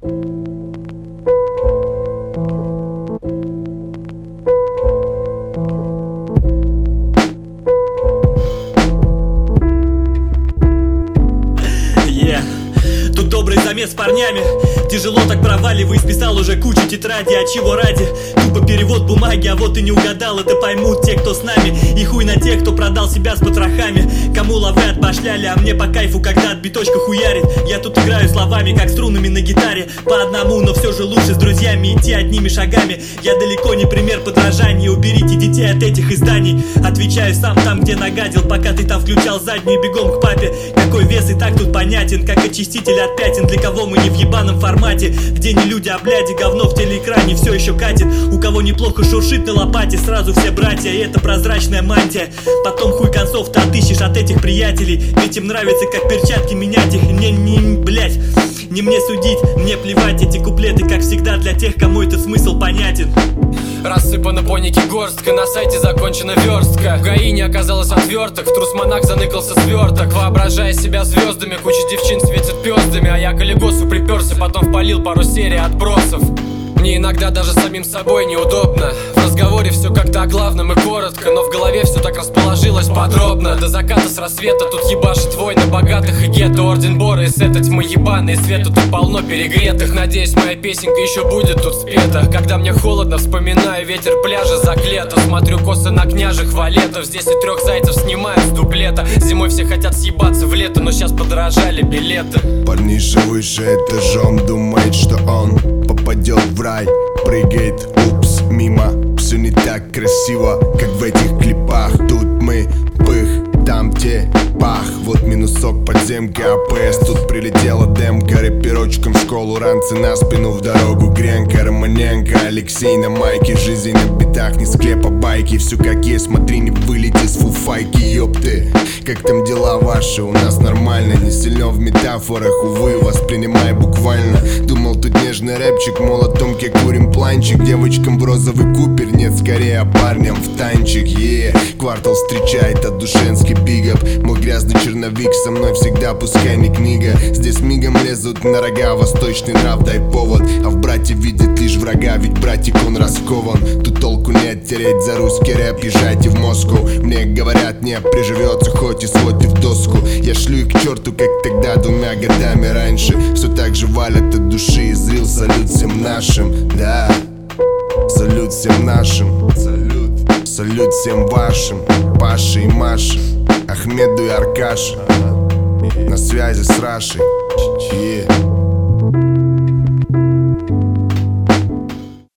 Тут добрый замес с парнями. Тяжело так проваливай, списал уже кучу тетради. А чего ради? Тупо перевод бумаги, а вот и не угадал. Это поймут те, кто с нами. И хуй на тех, кто продал себя с потрохами. Кому лавы отбашляли, а мне по кайфу, когда от биточка хуярит. Я тут играю словами, как струнами на гитаре. По одному, но все же лучше с друзьями идти одними шагами. Я далеко не пример подражания. Уберите детей от этих изданий. Отвечаю сам там, где нагадил, пока ты там включал заднюю, бегом к папе. Какой вес и так тут понятен, как очиститель от пятен. Для кого мы не в ебаном формате, где не люди, а бляди, говно в телеэкране все еще катит. У кого неплохо шуршит на лопате, сразу все братья, и это прозрачная мантия. Потом хуй концов ты отыщешь от этих приятелей, ведь им нравится как перчатки менять их. Блять, не мне судить, мне плевать. Эти куплеты, как всегда, для тех, кому этот смысл понятен. Рассыпана по нике горстка, на сайте закончена верстка. В ГАИ не оказалось отверток, в трус-монах заныкался сверток. Воображая себя звездами, куча девчин светит пёздами. А я к Олегосу приперся, потом впалил пару серий отбросов. Мне иногда даже самим собой неудобно. В разговоре все как-то о главном и коротко, но в голове все так расположилось подробно. До заката с рассвета тут ебашит войны богатых и гетто. Орден Бора и сета тьмы ебаной, света тут полно перегретых. Надеюсь, моя песенка еще будет тут спета. Когда мне холодно, вспоминаю ветер пляжа заклето. Смотрю косы на княжих валетов, здесь и 3 зайцев снимают с дуплета. Зимой все хотят съебаться в лето, но сейчас подорожали билеты. Парниша выше этажом думает, что он попадет в рай, прыгает, упс, мимо. Все не так красиво, как в этих клипах. Тут мы пых, там те пах. Вот минусок, подземка, АПС. Тут прилетела демка, рэперочком в школу. Ранцы на спину, в дорогу гренка. Романенко, Алексей на майке. Жизнь на битах, не склепа байки. Все как есть, смотри, не вылети с фуфайки, ёпты. Как там дела ваши? У нас нормально. Не сильно в метафорах, увы, воспринимай буквально. Думал, тут нежный рэпчик, мол, о том, как курим планчик. Девочкам в розовый купер, нет, скорее, а парням в танчик. Квартал встречает отдушенский бигап. Мой грязный черновик со мной всегда, пускай не книга. Здесь мигом лезут на рога, восточный нрав, дай повод. А в брате видит лишь врага, ведь братик он раскован. Тут толку нет тереть за русский рэп, езжайте в Москву. Мне говорят, не приживется, хоть и сводит в доску. Я шлю их к черту, как тогда, 2 годами раньше. Все так же валят от души, и зрил салют всем нашим, да. Салют всем нашим, салют всем вашим, Паше и Маше, Ахмеду и Аркаше. На связи с Рашей,